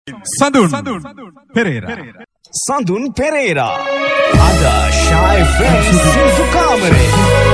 Sandun Pereira. Sandun Pereira. Ada Shy Friends Sintu Kamare.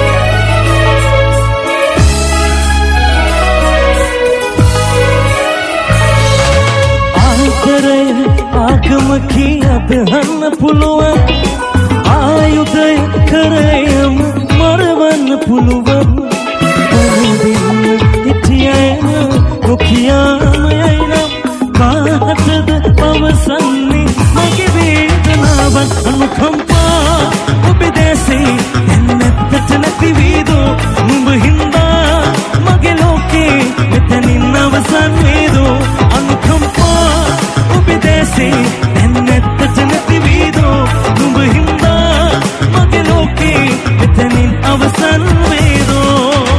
ආතරය ආගමකී අදහන්න පුළුවන් ආයුධය කරයම මරවන්න පුළුවන් දෙන්න හිටියම නොකියාමයයි නම් කාටද පවසන්නේ මගේ වේදනාවන් අනුකම්පා ඔබ දැසේ එන්නත්තට නැති වේදෝ නුඹ හින්දා මගේ ලෝකේ මෙතනින් අවසන් වේදෝ අනුකම්පා ඔබ දැසේ එන්නත්තට නැති වේදෝ නුඹ හින්දා මගේ ලෝකේ මෙතනින් අවසන් වේදෝ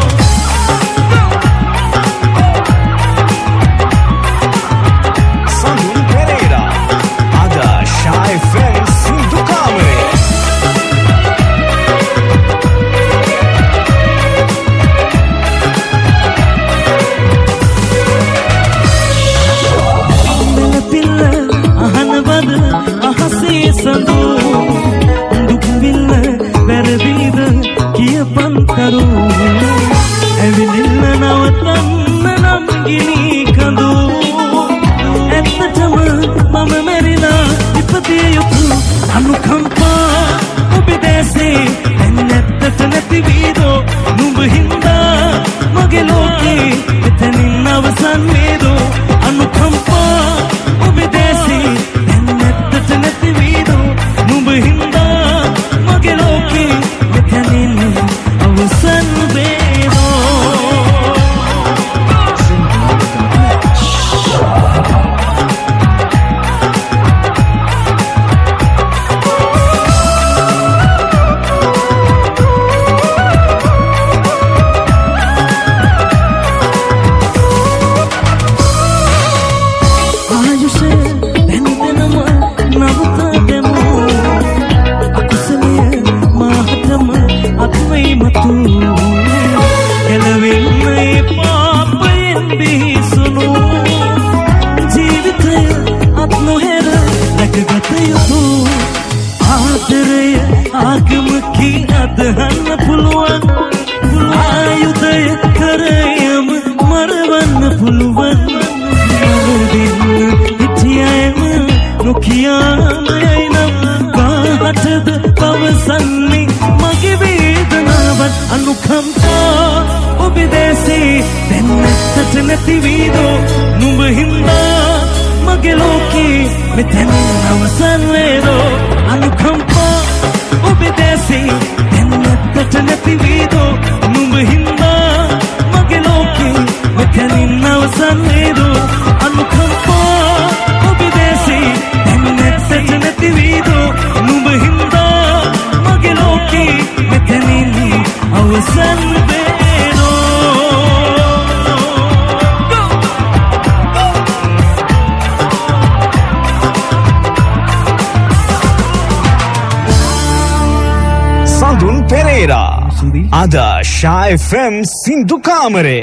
ඇවිලිල්ල නවතන්න නම් ගිනී කඳු ඇත්තටම මම මැරිලා ඉපදිය යුතු අනුකම්පා ඔබ දැසේ දැන් ඇත්තට නැති වීදෝ නුඹ හින්දා මගේ ලෝකේ එතනින් අවසන් වේදෝ අනුකම්පා ඔබ දැසේ දැන් ඇත්තට නැති වීදෝ නුඹ හින්දා මගේ ලෝකේ එතනින් අවසන් වේදෝ ආගමකී අදහන්න පුළුවන් ආයුධය කරයම මරවන්න පුළුවන් දෙන්න හිටියම නොකියාමයයි නම් කාටද පවසන්නේ මගේ වේදනාවන් අනුකම්පා ඔබ දැසේ දැන් නැත්තට නැති වීදෝ නුඹ හින්දා මගේ ලෝකේ මෙතනින් අවසන් වේදෝ අනුකම්පා ඔබ දැසේ දැන් නැත්තට නැති වීදෝ නුඹ හින්දා මගේ ලෝකේ මෙතනින් අවසන් වේදෝ අනුකම්පා ඔබ දැසේ දැන් නැත්තට නැති වීදෝ නුඹ හින්දා මගේ ලෝකේ මෙතනින් අවසන් වේදෝ Sandun Pereira. Ada Shy FM Sintu Kamare.